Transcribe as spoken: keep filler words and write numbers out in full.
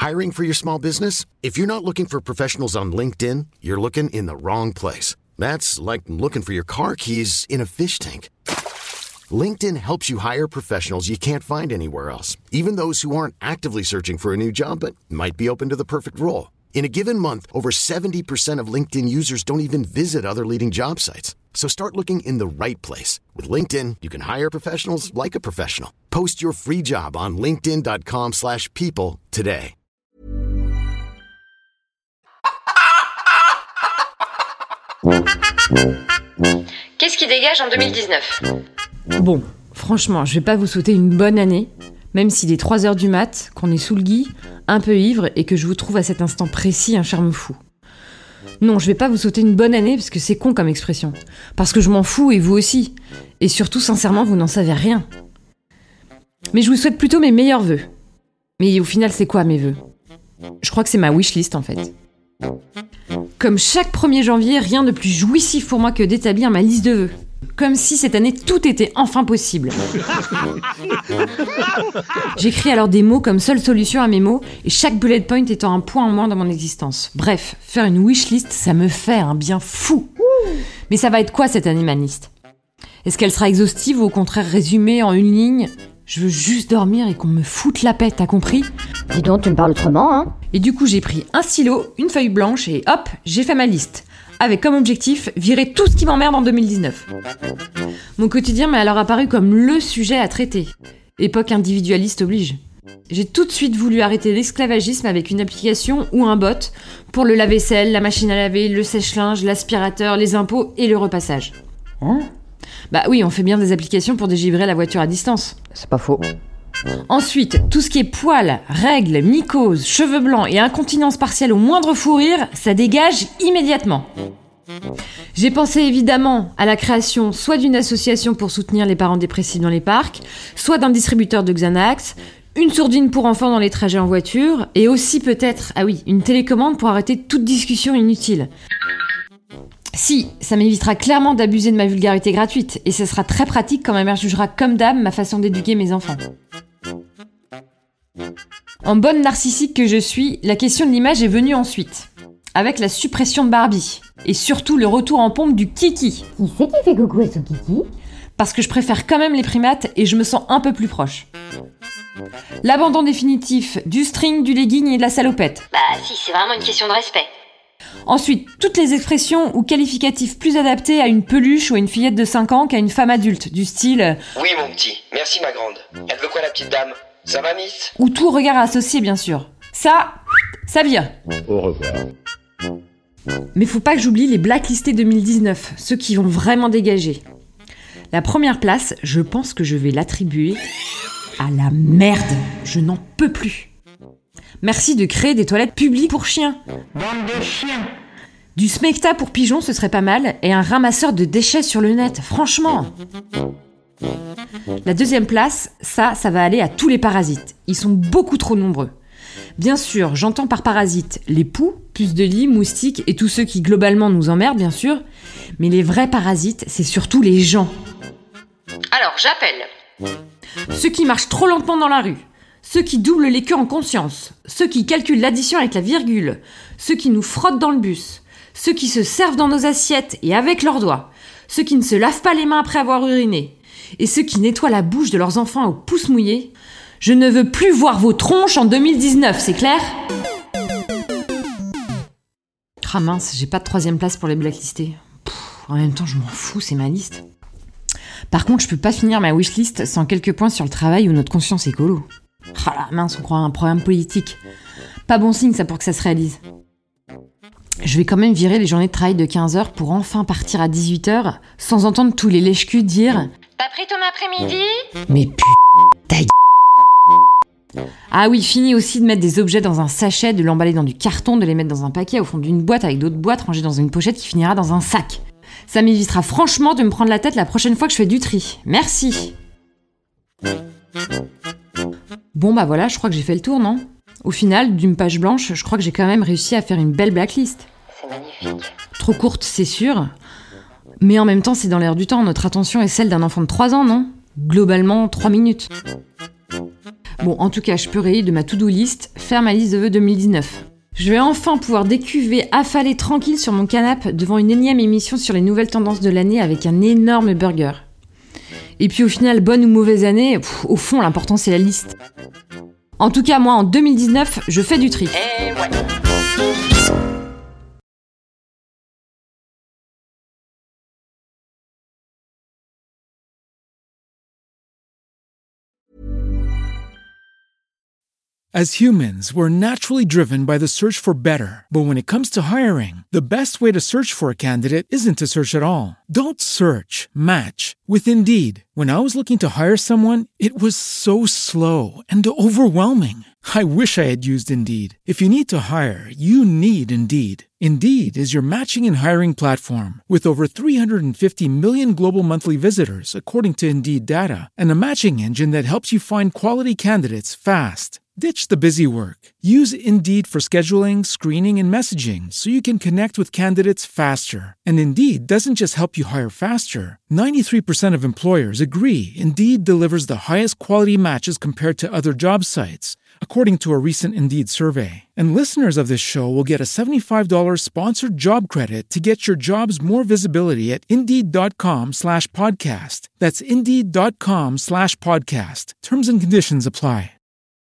Hiring for your small business? If you're not looking for professionals on LinkedIn, you're looking in the wrong place. That's like looking for your car keys in a fish tank. LinkedIn helps you hire professionals you can't find anywhere else, even those who aren't actively searching for a new job but might be open to the perfect role. In a given month, over seventy percent of LinkedIn users don't even visit other leading job sites. So start looking in the right place. With LinkedIn, you can hire professionals like a professional. Post your free job on linkedin.com slash people today. Qu'est-ce qui dégage en deux mille dix-neuf ? Bon, franchement, je vais pas vous souhaiter une bonne année, même s'il est trois heures du mat, qu'on est sous le gui, un peu ivre, et que je vous trouve à cet instant précis un charme fou. Non, je vais pas vous souhaiter une bonne année, parce que c'est con comme expression. Parce que je m'en fous, et vous aussi. Et surtout, sincèrement, vous n'en savez rien. Mais je vous souhaite plutôt mes meilleurs vœux. Mais au final, c'est quoi mes vœux ? Je crois que c'est ma wishlist, en fait. Comme chaque premier janvier, rien de plus jouissif pour moi que d'établir ma liste de vœux. Comme si cette année, tout était enfin possible. J'écris alors des mots comme seule solution à mes mots, et chaque bullet point étant un point en moins dans mon existence. Bref, faire une wishlist, ça me fait un bien fou. Mais ça va être quoi cette année, ma liste ? Est-ce qu'elle sera exhaustive ou au contraire résumée en une ligne ? Je veux juste dormir et qu'on me foute la paix, t'as compris ? Dis donc, tu me parles autrement, hein ? Et du coup, j'ai pris un stylo, une feuille blanche et hop, j'ai fait ma liste. Avec comme objectif, virer tout ce qui m'emmerde en deux mille dix-neuf. Mon quotidien m'est alors apparu comme le sujet à traiter. Époque individualiste oblige. J'ai tout de suite voulu arrêter l'esclavagisme avec une application ou un bot pour le lave-vaisselle, la machine à laver, le sèche-linge, l'aspirateur, les impôts et le repassage. Hein ? Bah oui, on fait bien des applications pour délivrer la voiture à distance. C'est pas faux. Ensuite, tout ce qui est poils, règles, mycoses, cheveux blancs et incontinence partielle au moindre fou rire, ça dégage immédiatement. J'ai pensé évidemment à la création soit d'une association pour soutenir les parents dépressifs dans les parcs, soit d'un distributeur de Xanax, une sourdine pour enfants dans les trajets en voiture, et aussi peut-être, ah oui, une télécommande pour arrêter toute discussion inutile. Si, ça m'évitera clairement d'abuser de ma vulgarité gratuite, et ce sera très pratique quand ma mère jugera comme d'hab ma façon d'éduquer mes enfants. En bonne narcissique que je suis, la question de l'image est venue ensuite, avec la suppression de Barbie, et surtout le retour en pompe du kiki. Qui c'est qui fait coucou à ce kiki ? Parce que je préfère quand même les primates et je me sens un peu plus proche. L'abandon définitif du string, du legging et de la salopette. Bah si, c'est vraiment une question de respect. Ensuite, toutes les expressions ou qualificatifs plus adaptés à une peluche ou à une fillette de cinq ans qu'à une femme adulte, du style « Oui mon petit, merci ma grande. Elle veut quoi la petite dame ? Ça va miss ?» ou tout regard associé bien sûr. Ça, ça vire. Au revoir. Mais faut pas que j'oublie les blacklistés deux mille dix-neuf, ceux qui vont vraiment dégager. La première place, je pense que je vais l'attribuer à la merde. Je n'en peux plus. Merci de créer des toilettes publiques pour chiens. Bande de chiens. Du smecta pour pigeons, ce serait pas mal, et un ramasseur de déchets sur le net, franchement. La deuxième place, ça, ça va aller à tous les parasites. Ils sont beaucoup trop nombreux. Bien sûr, j'entends par parasites les poux, puces de lit, moustiques et tous ceux qui globalement nous emmerdent, bien sûr. Mais les vrais parasites, c'est surtout les gens. Alors, j'appelle. Ceux qui marchent trop lentement dans la rue. Ceux qui doublent les queues en conscience, ceux qui calculent l'addition avec la virgule, ceux qui nous frottent dans le bus, ceux qui se servent dans nos assiettes et avec leurs doigts, ceux qui ne se lavent pas les mains après avoir uriné, et ceux qui nettoient la bouche de leurs enfants au pouce mouillé. Je ne veux plus voir vos tronches en deux mille dix-neuf, c'est clair ? Ah mince, j'ai pas de troisième place pour les blacklistés. Pff, en même temps, je m'en fous, c'est ma liste. Par contre, je peux pas finir ma wishlist sans quelques points sur le travail ou notre conscience écolo. Ah la mince, on croit à un programme politique. Pas bon signe ça pour que ça se réalise. Je vais quand même virer les journées de travail de quinze heures pour enfin partir à dix-huit heures sans entendre tous les lèche-culs dire « T'as pris ton après-midi ?» Mais putain, ta gueule. Ah oui, fini aussi de mettre des objets dans un sachet, de l'emballer dans du carton, de les mettre dans un paquet au fond d'une boîte avec d'autres boîtes rangées dans une pochette qui finira dans un sac. Ça m'évitera franchement de me prendre la tête la prochaine fois que je fais du tri. Merci. Bon bah voilà, je crois que j'ai fait le tour, non ? Au final, d'une page blanche, je crois que j'ai quand même réussi à faire une belle blacklist. C'est magnifique. Trop courte, c'est sûr. Mais en même temps, c'est dans l'air du temps. Notre attention est celle d'un enfant de trois ans, non ? Globalement, trois minutes. Bon, en tout cas, je peux rayer de ma to-do list, faire ma liste de vœux deux mille dix-neuf. Je vais enfin pouvoir décuver, affaler tranquille sur mon canapé devant une énième émission sur les nouvelles tendances de l'année avec un énorme burger. Et puis au final, bonne ou mauvaise année, pff, au fond, l'important c'est la liste. En tout cas, moi, en deux mille dix-neuf, je fais du tri. Eh ouais. As humans, we're naturally driven by the search for better. But when it comes to hiring, the best way to search for a candidate isn't to search at all. Don't search, match with Indeed. When I was looking to hire someone, it was so slow and overwhelming. I wish I had used Indeed. If you need to hire, you need Indeed. Indeed is your matching and hiring platform with over three hundred fifty million global monthly visitors, according to Indeed data, and a matching engine that helps you find quality candidates fast. Ditch the busy work. Use Indeed for scheduling, screening, and messaging so you can connect with candidates faster. And Indeed doesn't just help you hire faster. ninety-three percent of employers agree Indeed delivers the highest quality matches compared to other job sites, according to a recent Indeed survey. And listeners of this show will get a seventy-five dollars sponsored job credit to get your jobs more visibility at Indeed.com slash podcast. That's Indeed.com slash podcast. Terms and conditions apply.